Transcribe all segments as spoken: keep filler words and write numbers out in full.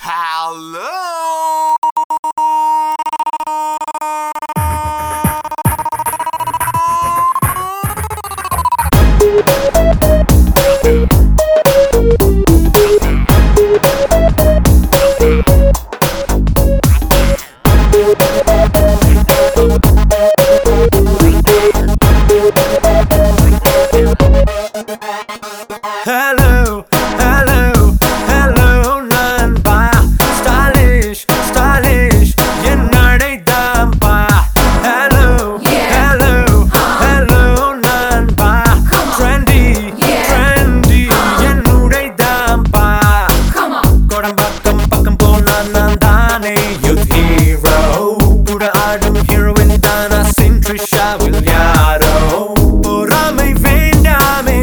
Hello. Hello, hello, hello, Nanba. Stylish, stylish, yenadai dampa. Hello, yeah. hello, uh. hello, Nanba. Trendy, yeah. trendy, uh. yenudai dampa. Come on. Kodambakam pakam pona nandane youth hero. Kuda aadum heroine dana Sintrisha will yaro. Poramai vendame.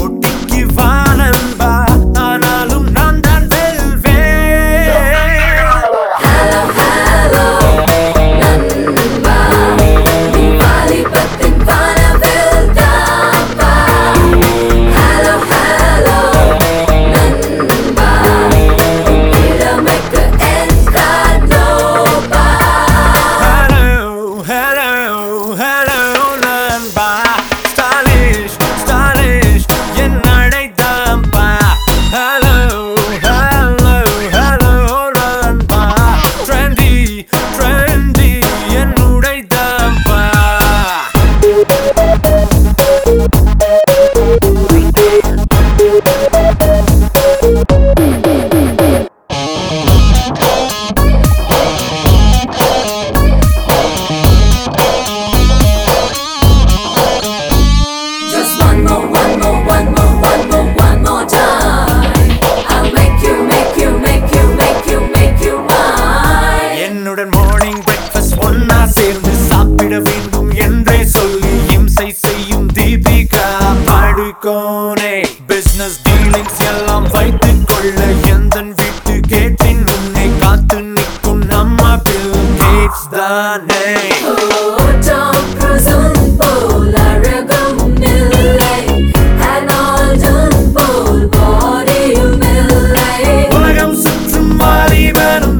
Morning breakfast ஒன்னா சேர்ந்து சாப்பிட வேண்டும் என்றே சொல்லி இம்சை செய்யும் Deepika Padukone business dealings எல்லாம் வைத்துக் கொள்ள எந்தன் வீட்டு கேட்டின் முன்னே காத்து நிற்கும் நம்ம பில் கேட்ஸ் தானே உலகம் சுற்றும் வாலிபனும்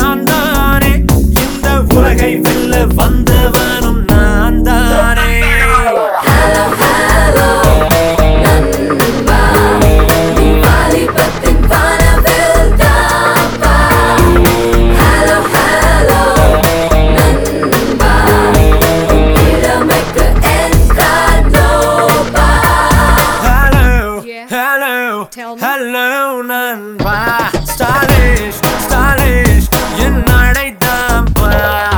வெல்ல வந்தவனும் நான் தானே. Hello, hello, நண்பா, நீ வாலிபத்தின் வானவில் தாப்பா. Hello, hello, நண்பா, இளமைக்கு என்றானோபா. Hello, hello, hello, நண்பா, stylish, stylish, என் நடை தாப்பா.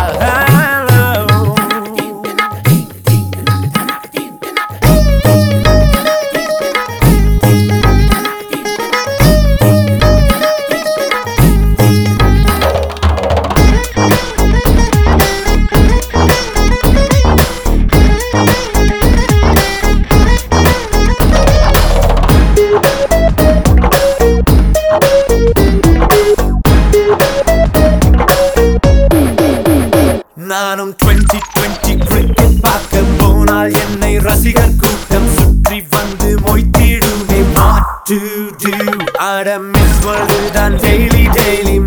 நானும் twenty twenty cricket பார்க்க போனால் என்னை ரசிகர் கூட்டம் சுற்றி வந்து மொய்த்திடுமே. What to do? அட மிஸ் வேர்ல்டு தான் டெய்லி டெய்லி